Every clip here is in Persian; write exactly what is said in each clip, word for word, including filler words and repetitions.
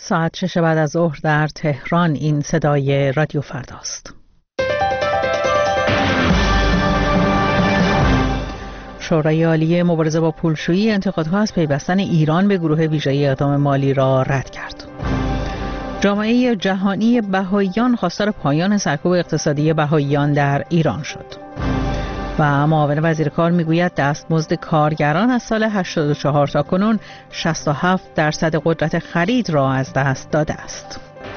ساعت شش بعد از ظهر در تهران. این صدای رادیو فرداست. شورای عالی مبارزه با پولشویی انتقادها از پیوستن ایران به گروه ویژه اقدام مالی را رد کرد. جامعه جهانی بهائیان خواستار پایان سرکوب اقتصادی بهائیان در ایران شد. و معاون وزیر کار میگوید دستمزد کارگران از سال هشتاد و چهار تا کنون شصت و هفت درصد قدرت خرید را از دست داده است.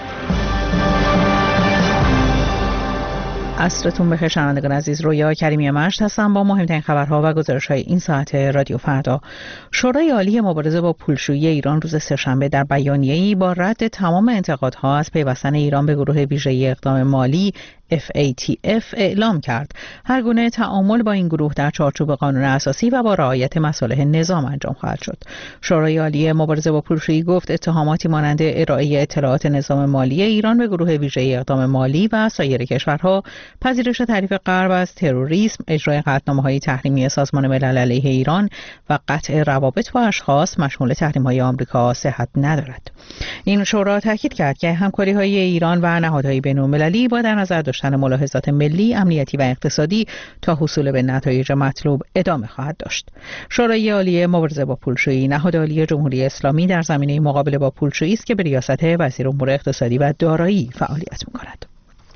عصرتون بخیر شنوندگان عزیز، رویا کریمی مشت هستم با مهمترین خبرها و گزارش‌های این ساعت رادیو فردا. شورای عالی مبارزه با پولشویی ایران روز سه‌شنبه در بیانیه‌ای با رد تمام انتقادها از پیوستن ایران به گروه ویژه اقدام مالی اف ای تی اف اعلام کرد هر گونه تعامل با این گروه در چارچوب قانون اساسی و با رعایت مصالح نظام انجام خواهد شد. شورای عالی مبارزه با پولشویی گفت اتهاماتی مانند ارائه اطلاعات نظام مالی ایران به گروه ویژه اقدام مالی و سایر کشورها، پذیرش تعریف غرب از تروریسم، اجرای قطعنامه‌های تحریمی سازمان ملل علیه ایران و قطع روابط با اشخاص مشمول تحریم‌های آمریکا صحت ندارد. این شورا تاکید کرد که همکاری‌های ایران و نهادهای بین‌المللی با در نظر داشتن ملاحظات ملی، امنیتی و اقتصادی تا حصول به نتایج مطلوب ادامه خواهد داشت. شورای عالی مبارزه با پولشویی نهاد عالی جمهوری اسلامی در زمینه مقابله با پولشویی است که به ریاست وزیر امور اقتصادی و دارایی فعالیت می‌کند.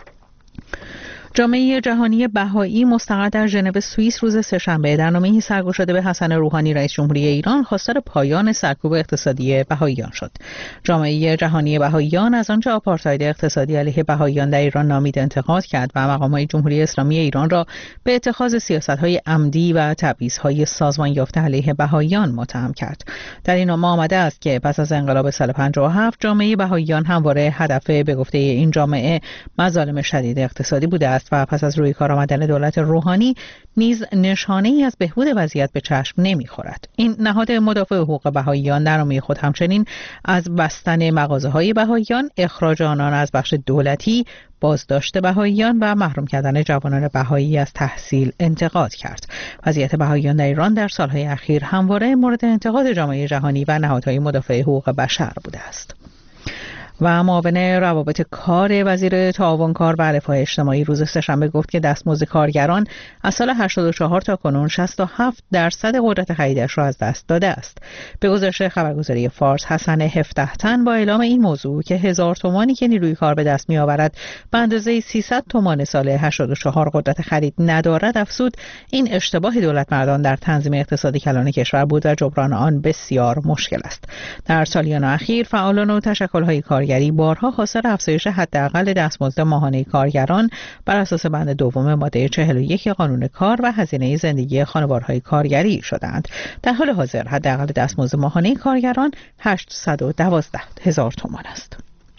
جامعه جهانی بهایی مستقر در ژنو سوئیس روز سه‌شنبه در نامه‌ای سرگشاده به حسن روحانی رئیس جمهوری ایران خواستار پایان سرکوب اقتصادی بهاییان شد. جامعه جهانی بهاییان از آنچه آپارتاید اقتصادی علیه بهاییان در ایران نامید انتقاد کرد و مقام‌های جمهوری اسلامی ایران را به اتخاذ سیاست‌های عمدی و تبعیض‌های سازمان یافته علیه بهاییان متهم کرد. در این نامه آمده است که پس از انقلاب سال پنجاه و هفت جامعه بهاییان همواره هدف به گفته این جامعه مظالم شدید اقتصادی بوده است و پس از روی کار آمدن دولت روحانی نیز نشانه‌ای از بهبود وضعیت به چشم نمی‌خورد. این نهاد مدافع حقوق بهائیان در نامه خود همچنین از بستن مغازه‌های بهائیان، اخراج آنان از بخش دولتی، بازداشت بهائیان و محروم کردن جوانان بهایی از تحصیل انتقاد کرد. وضعیت بهائیان در ایران در سالهای اخیر همواره مورد انتقاد جامعه جهانی و نهادهای مدافع حقوق بشر بوده است. و معاون روابط کار وزیر تعاون کار و رفاه اجتماعی روز سه‌شنبه گفت که دستمزد کارگران از سال هشتاد و چهار تا کنون شصت و هفت درصد قدرت خریدش را از دست داده است. به گزارش خبرگزاری فارس، حسن هفده تن با اعلام این موضوع که هزار تومانی که نیروی کار به دست می آورد به اندازه سیصد تومان سال هشتاد و چهار قدرت خرید ندارد افزود این اشتباه دولت مردان در تنظیم اقتصادی کلان کشور بود و جبران آن بسیار مشکل است. در سالیان اخیر فعالان و تشکل‌های کارگری بارها خواستار افزایش حداقل دستمزد ماهانه کارگران بر اساس بند دوم ماده چهل و یک قانون کار و هزینه زندگی خانوارهای کارگری شدند. در حال حاضر حداقل دستمزد ماهانه کارگران هشتصد و دوازده هزار تومان است.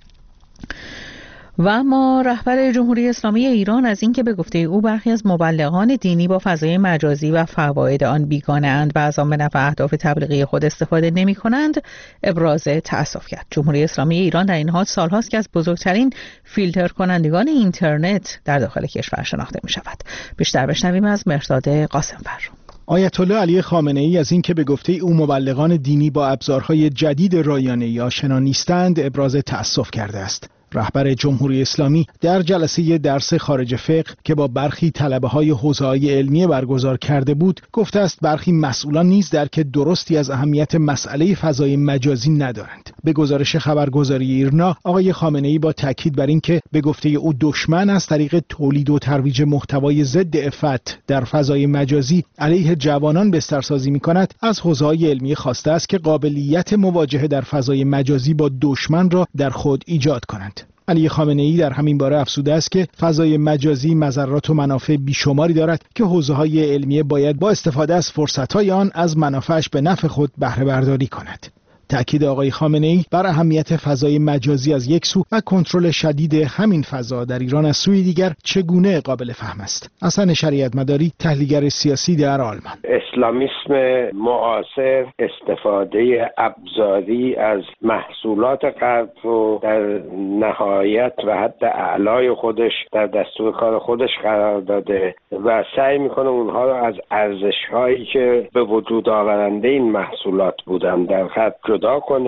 و اما رهبر جمهوری اسلامی ایران از اینکه به گفته او برخی از مبلغان دینی با فضای مجازی و فواید آن بیگانه اند و از آن به نفع اهداف تبلیغی خود استفاده نمی کنند ابراز تأسف کرد. جمهوری اسلامی ایران در این حال سالهاست که از بزرگترین فیلتر کنندگان اینترنت در داخل کشور شناخته می شود. بیشتر بشنویم از مهرداد قاسم‌فر. آیت الله علی خامنه‌ای از این که به گفته او مبلغان دینی با ابزارهای جدید رایانه‌ای آشنا نیستند ابراز تأسف کرده است. رهبر جمهوری اسلامی در جلسه درس خارج فقه که با برخی طلبه‌های حوزه‌های علمی برگزار کرده بود گفته است برخی مسئولان نیز درک درستی از اهمیت مسئله فضای مجازی ندارند. به گزارش خبرگزاری ایرنا، آقای خامنه‌ای با تاکید بر اینکه به گفته او دشمن از طریق تولید و ترویج محتوای ضد عفت در فضای مجازی علیه جوانان بسترسازی می‌کند، از حوزه‌های علمی خواسته است که قابلیت مواجهه در فضای مجازی با دشمن را در خود ایجاد کنند. علی خامنه‌ای در همین باره افزوده است که فضای مجازی مضرات و منافع بیشماری دارد که حوزه‌های علمیه باید با استفاده از فرصت‌های آن از منافعش به نفع خود بهره برداری کند. تأکید آقای خامنه‌ای بر اهمیت فضای مجازی از یک سو و کنترل شدید همین فضا در ایران از سوی دیگر چگونه قابل فهم است. حسن شریعت مداری، تحلیلگر سیاسی در آلمان. اسلامیسم معاصر استفاده ابزاری از محصولات غرب رو در نهایت و حد اعلای خودش در دستور کار خودش قرار داده و سعی میکنه اونها رو از ارزش‌هایی که به وجود آورنده این محصولات بودن در غرب جدا کنه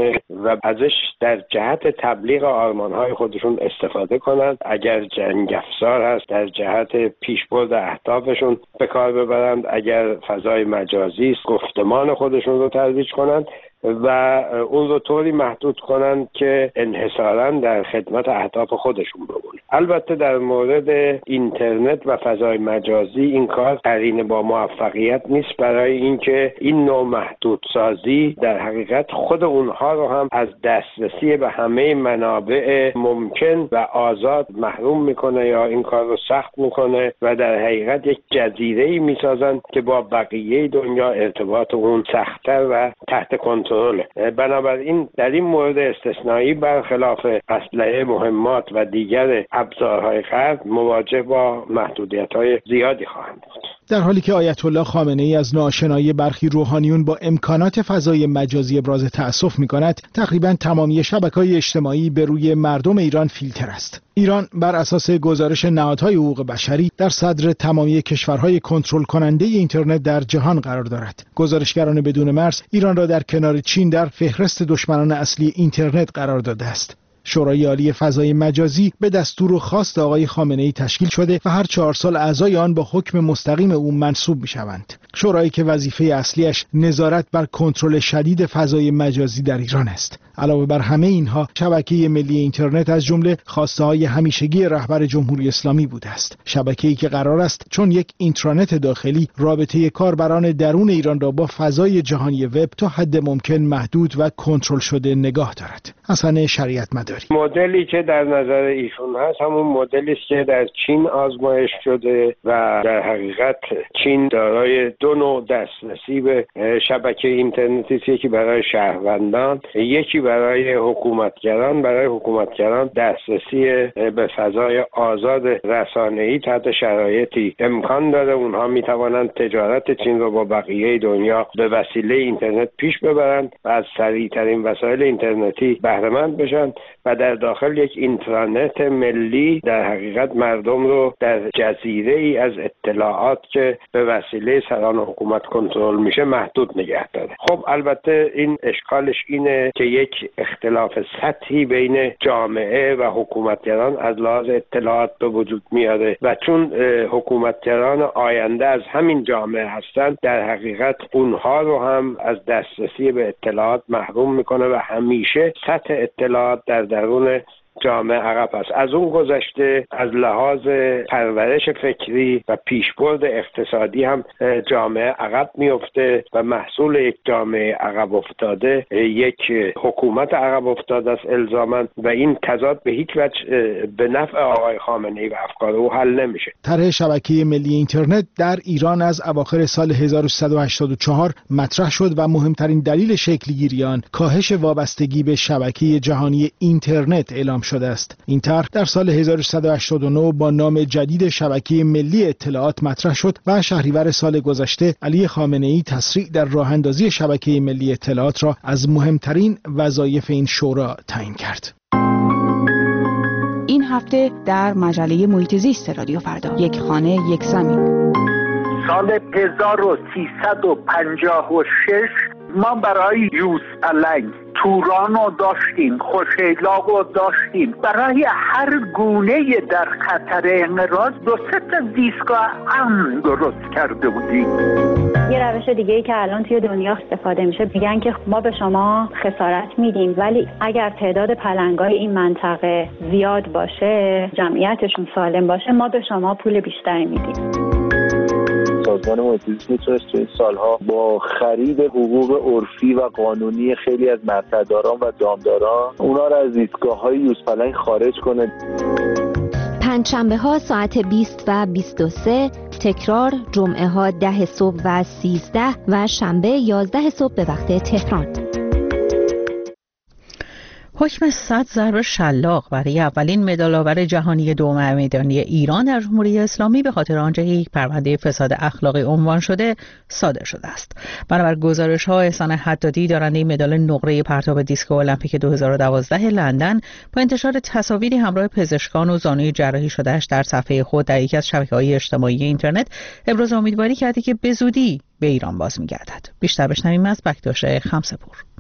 و ازش در جهت تبلیغ آرمان‌های خودشون استفاده کنند. اگر جنگ افزار هست در جهت پیشبرد اهدافشون به کار ببرند، اگر فضای مجازی است گفتمان خودشون رو ترویج کنند و اون رو طوری محدود کنند که انحصاراً در خدمت اهداف خودشون بمونه. البته در مورد اینترنت و فضای مجازی این کار قرینه با موفقیت نیست، برای اینکه این نوع محدودسازی در حقیقت خود اونها رو هم از دسترسی به همه منابع ممکن و آزاد محروم میکنه یا این کار رو سخت میکنه و در حقیقت یک جزیره‌ای میسازن که با بقیه دنیا ارتباط اون سخت‌تر و تحت کنترل. بنابراین در این مورد استثنایی برخلاف اسلحه، مهمات و دیگر ابزارهای غرب مواجه با محدودیت‌های زیادی خواهند بود. در حالی که آیت الله خامنه ای از ناآشنایی برخی روحانیون با امکانات فضای مجازی ابراز تأسف می‌کند، تقریباً تمامی شبکه‌های اجتماعی به روی مردم ایران فیلتر است. ایران بر اساس گزارش نهادهای حقوق بشری در صدر تمامی کشورهای کنترل کننده اینترنت در جهان قرار دارد. گزارشگران بدون مرز ایران را در کنار چین در فهرست دشمنان اصلی اینترنت قرار داده است. شورای عالی فضای مجازی به دستور و خواست آقای خامنه ای تشکیل شده و هر چهار سال اعضای آن با حکم مستقیم او منصوب می‌شوند. شورایی که وظیفه اصلیش نظارت بر کنترل شدید فضای مجازی در ایران است. علاوه بر همه اینها، شبکه ملی اینترنت از جمله خواسته‌های همیشگی رهبر جمهوری اسلامی بوده است. شبکه‌ای که قرار است چون یک اینترنت داخلی رابطه کاربران درون ایران را با فضای جهانی وب تا حد ممکن محدود و کنترل شده نگاه دارد. حسن شریعت مداری. مدلی که در نظر ایشون هست همون مدلی است که در چین آزمایش شده و در حقیقت چین دارای دو نوع دسترسی به شبکه اینترنتی است، یکی برای شهروندان، یکی برای حکومتگران. برای حکومتگران دسترسی به فضای آزاد رسانه‌ای تحت شرایطی امکان داره اونها میتوانند تجارت چین رو با بقیه دنیا به وسیله اینترنت پیش ببرند و از سریع‌ترین وسایل اینترنتی بهره مند بشن و در داخل یک اینترنت ملی در حقیقت مردم رو در جزیره ای از اطلاعات که به وسیله سران حکومت کنترل میشه محدود نگه داره. خب البته این اشکالش اینه که یک اختلاف سطحی بین جامعه و حکومتگران از لحاظ اطلاعات به وجود میاره و چون حکومتگران آینده از همین جامعه هستند در حقیقت اونها رو هم از دسترسی به اطلاعات محروم میکنه و همیشه سطح اطلاعات در درون جامعه عقب است. از اون گذشته از لحاظ پرورش فکری و پیشبرد اقتصادی هم جامعه عقب میفته و محصول یک جامعه عقب افتاده یک حکومت عقب افتاده است الزاماً و این تضاد به هیچ وجه به نفع آقای خامنه ای و افکار او حل نمیشه. طرح شبکه ملی اینترنت در ایران از اواخر سال هزار و سیصد و هشتاد و چهار مطرح شد و مهمترین دلیل شکل‌گیری آن کاهش وابستگی به شبکه جهانی اینترنت اعلام شده است. این طرح در سال هزار و سیصد و هشتاد و نه با نام جدید شبکه ملی اطلاعات مطرح شد و شهریور سال گذشته علی خامنه ای تسریع در راه اندازی شبکه ملی اطلاعات را از مهمترین وظایف این شورا تعیین کرد. این هفته در مجله محیط زیست رادیو فردا، یک خانه یک زمین. سال هزار و سیصد و پنجاه و شش ما برای یوز النگ توران رو داشتیم، خوشیلاق رو داشتیم. برای هر گونه در خطر انقراض دو سه تا زیستگاه امن درست کرده بودیم. یه روش دیگه ای که الان توی دنیا استفاده میشه، میگن که ما به شما خسارت میدیم ولی اگر تعداد پلنگای این منطقه زیاد باشه، جمعیتشون سالم باشه، ما به شما پول بیشتری میدیم. سازمان محیط زیست میتونست تو این سالها با خرید حقوق عرفی و قانونی خیلی از مرتداران و دامداران اونا را از زیستگاه‌های یوزپلنگ خارج کنه. پنجشنبه ها ساعت بیست و بیست و سه، تکرار جمعه ها ده صبح و سیزده و شنبه یازده صبح به وقت تهران. حکم صد ضرب شلاق برای اولین مدال‌آور جهانی دوم میدانی ایران در جمهوری اسلامی به خاطر آنچه یک پرونده فساد اخلاقی عنوان شده صادر شده است. بنابر گزارش‌ها احسان حدادی دارنده مدال نقره پرتاب دیسک المپیک دو هزار و دوازده لندن با انتشار تصاویری همراه پزشکان و زانوی جراحی شده‌اش در صفحه خود در یکی از شبکه‌های اجتماعی اینترنت ابراز امیدواری کرده که به زودی به ایران باز می‌گردد. بیشتر بشنویم از بکتاش خمسه‌پور.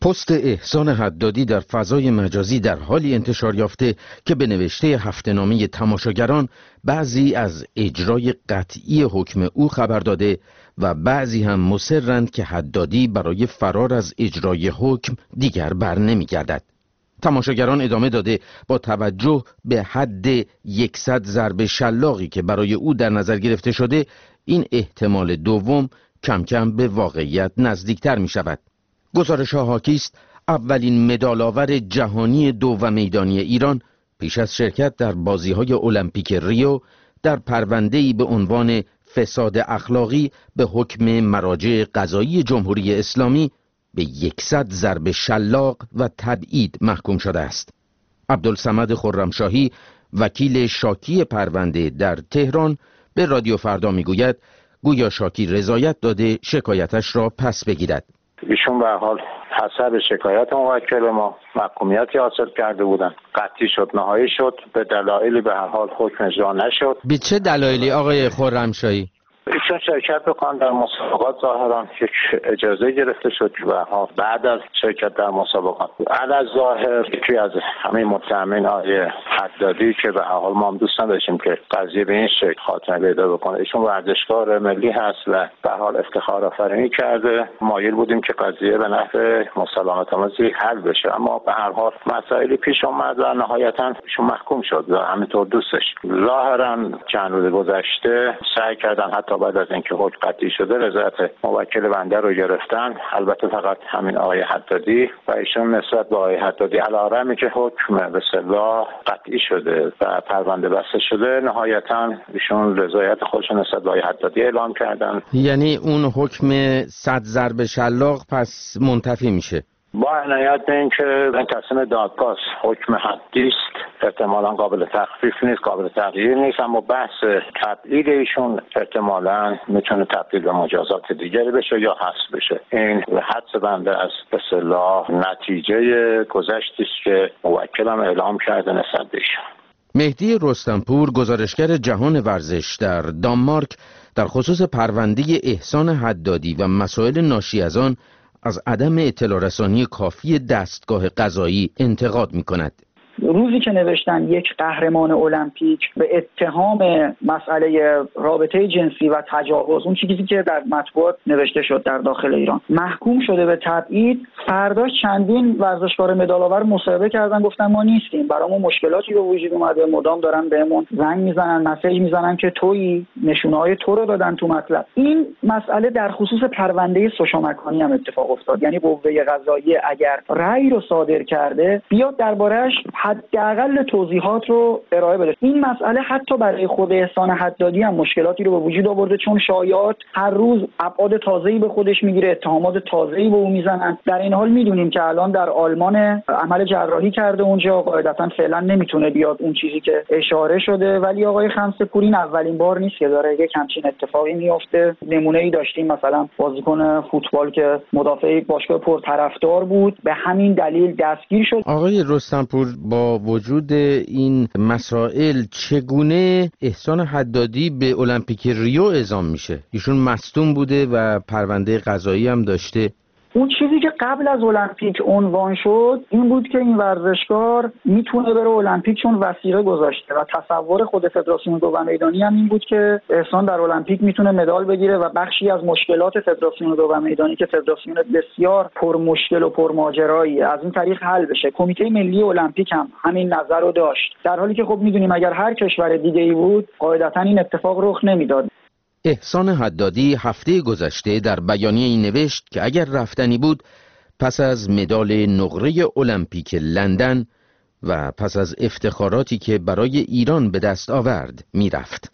پست احسان حدادی در فضای مجازی در حالی انتشار یافته که به نوشته هفته‌نامه تماشاگران بعضی از اجرای قطعی حکم او خبر داده و بعضی هم مصرند که حدادی برای فرار از اجرای حکم دیگر بر نمی گردد. تماشاگران ادامه داده با توجه به حد یکصد ضرب شلاقی که برای او در نظر گرفته شده، این احتمال دوم کم کم به واقعیت نزدیکتر می شود. گزارش ها حاکی است اولین مدال‌آور جهانی دو و میدانی ایران پیش از شرکت در بازی‌های المپیک ریو در پرونده‌ای به عنوان فساد اخلاقی به حکم مراجع قضایی جمهوری اسلامی به یکصد ضرب شلاق و تبعید محکوم شده است. عبدالصمد خرمشاهی وکیل شاکی پرونده در تهران به رادیو فردا میگوید گویا شاکی رضایت داده شکایتش را پس بگیرد. ایشون به هر حال حسب شکایت موکل ما محکومیتی حاصل کرده بودن، قطعی شد، نهایی شد، به دلایلی به هر حال حکم اجرا نشد. به چه دلایلی آقای خرمشاهی؟ ایشون شرکت بکنن در مسابقات ظاهرا یک اجازه گرفته شد و بعد از شرکت در مسابقات علاوه ظاهر یکی از همین متهمین آقای حدادی که به هر حال ما هم دوست نداشتیم که قضیه به این شکل خاتمه پیدا بکنه، ایشون ورزشکار ملی هست و به هر حال افتخار آفرینی کرده، مایل بودیم که قضیه به نفع مسالمت آمیزی حل بشه، اما به هر حال مسائلی پیش اومد و نهایتاً ایشون محکوم شد و همینطور دوستش. ظاهرا چند روز گذشته سعی کردن حتی بعد از اینکه حکم قطعی شده رضایت موکل بنده رو گرفتن، البته فقط همین آقای حدادی و ایشون نسبت به آقای حدادی علیرغم که حکم به اصطلاح قطعی شده و پرونده بسته شده، نهایتا ایشون رضایت خودشون نسبت به آقای حدادی اعلام کردن. یعنی اون حکم صد ضرب شلاق پس منتفی میشه؟ با عنایت به اینکه این تصمیم دادگاه حکم حدی است، احتمالاً قابل تخفیف نیست، قابل تغییر نیست، اما بحث تبعید ایشون احتمالاً میتونه تبدیل به مجازات دیگری بشه یا حذف بشه. این حدس بنده از به اصطلاح نتیجه گذشتی است که موکلم اعلام کرده نسبت به ایشون. مهدی رستمپور گزارشگر جهان ورزش در دانمارک در خصوص پرونده احسان حدادی و مسائل ناشی از آن از عدم اطلاع رسانی کافی دستگاه قضایی انتقاد می کند. روزی که نوشتن یک قهرمان المپیک به اتهام مسئله رابطه جنسی و تجاوز، اون چیزی که در مطبوعات نوشته شد در داخل ایران، محکوم شده به تبعید، فردا چندین ورزشکار مدال‌آور مصاحبه کردن، گفتن ما نیستیم، برامون مشکلاتی به وجود اومده، مدام دارن بهمون زنگ میزنن، مسیج میزنن که تویی، نشونه‌های تو رو دادن تو مطلب. این مسئله در خصوص پرونده سوشا مکانی هم اتفاق افتاد. یعنی قوه قضاییه اگر رأی رو صادر کرده بیاد درباره‌اش حداقل توضیحات رو ارائه بده. این مسئله حتی برای خود احسان حدادی هم مشکلاتی رو به وجود آورده، چون شایعات هر روز ابعاد تازه‌ای به خودش میگیره، اتهامات تازه‌ای به او میزنن. در این حال میدونیم که الان در آلمان عمل جراحی کرده اونجا، قاعدتا فعلا نمیتونه بیاد اون چیزی که اشاره شده، ولی آقای خمسه‌پور این اولین بار نیست که داره یک همچین اتفاقی میفته. نمونه‌ای داشتیم مثلا بازیکن فوتبال که مدافع باشگاه پرطرفدار بود، به همین دلیل دستگیر شد. آقای رستمپور، با وجود این مسائل چگونه احسان حدادی به المپیک ریو اعزام میشه؟ ایشون مصدوم بوده و پرونده قضایی هم داشته. اون چیزی که قبل از المپیک عنوان شد این بود که این ورزشکار میتونه بره المپیک چون وثیقه گذاشته و تصور خود فدراسیون دو و میدانی هم این بود که احسان در المپیک میتونه مدال بگیره و بخشی از مشکلات فدراسیون دو و میدانی که فدراسیون بسیار پر مشکل و پر ماجرایی از این طریق حل بشه. کمیته ملی المپیک هم همین نظر رو داشت، در حالی که خب میدونیم اگر هر کشور دیگه‌ای بود قاعدتاً این اتفاق رخ نمیداد. احسان حدادی هفته گذشته در بیانیه‌ای نوشت که اگر رفتنی بود پس از مدال نقره المپیک لندن و پس از افتخاراتی که برای ایران به دست آورد میرفت.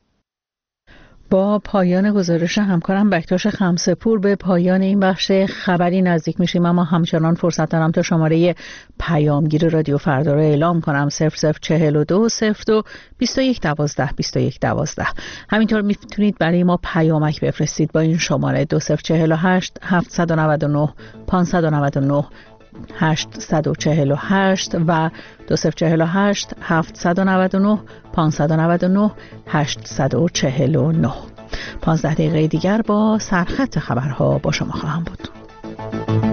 با پایان گزارش همکارم بکتاش خمسه‌پور به پایان این بخش خبری نزدیک میشیم، اما همچنان فرصت دارم تا شماره پیامگیر رادیو فردا رو اعلام کنم: صفر صفر چهل و دو صفر دو بیست و یک دوازده بیست و یک دوازده. همینطور میتونید برای ما پیامک بفرستید با این شماره دو صفر چهل و هشت هفتصد و نود و نه پانصد و نود و نه هشتصد و چهل و هشت و دو صفر چهل و هشت هفتصد و نود و نه پانصد و نود و نه هشتصد و چهل و نه. پانزده دقیقه دیگر با سرخط خبرها با شما خواهم بود.